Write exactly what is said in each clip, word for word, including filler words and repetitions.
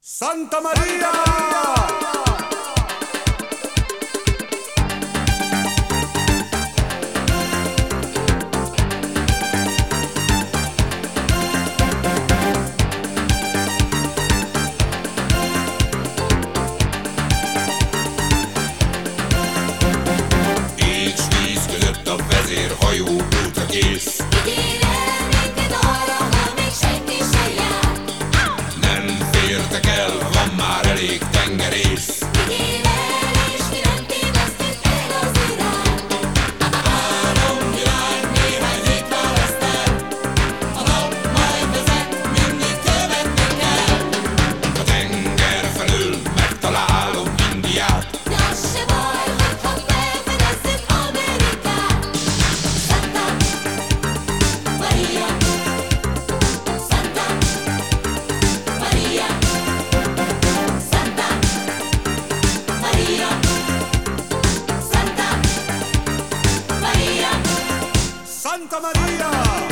Santa Maria! Écs víz között a vezérhajó útra kész. Ígér el minket arra, ha még senki se jár. Nem fértek el, van már elég tengerész. Ígér el, és mi nem tévesztünk el az irány. Három világ, néhány hét választ el. A nap majd vezet, mindig követni kell. A tenger felől megtalálom Indiát. De az se baj, hogyha felfedezzük Amerikát. Santa Maria, Santa Maria, Santa Maria, Santa Maria. Santa Maria!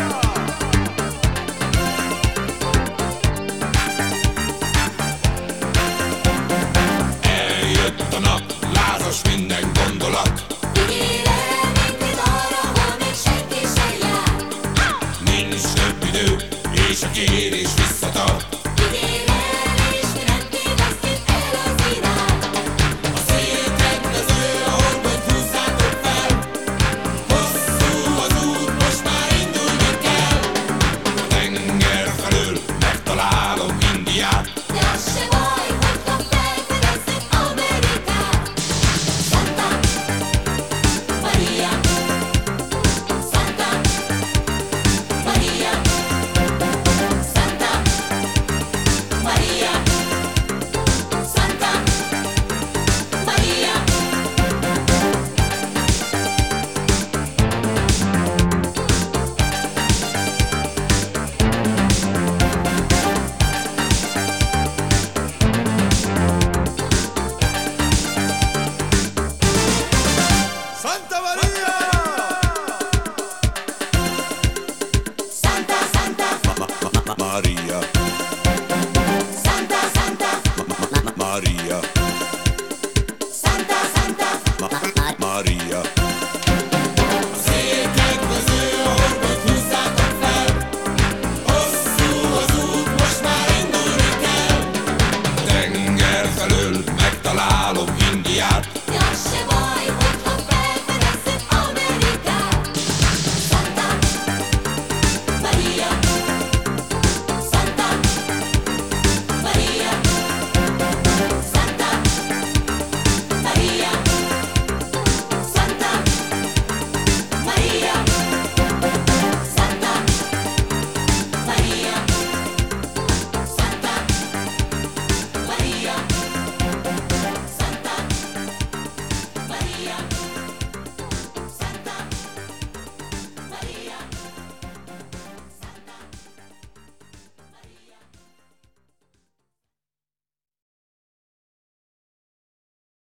Eljött a nap, lázas minden gondolat. Ígér el minket arra, ha még senki se jár. Nincs több idő, és a kérés visszatart. Ígér el, és mi nem tévesztünk el az irány. A szél kedvező, ahol majd húzzátok fel. Hosszú az út, most már indulni kell. A tenger felől megtalálom Indiát. De az se baj, hogyha felfedezzük Amerikát. Santa Maria, Santa Maria, Santa Maria, Santa Maria. Santa Maria! Santa, Santa, Maria, Santa, Santa, Maria.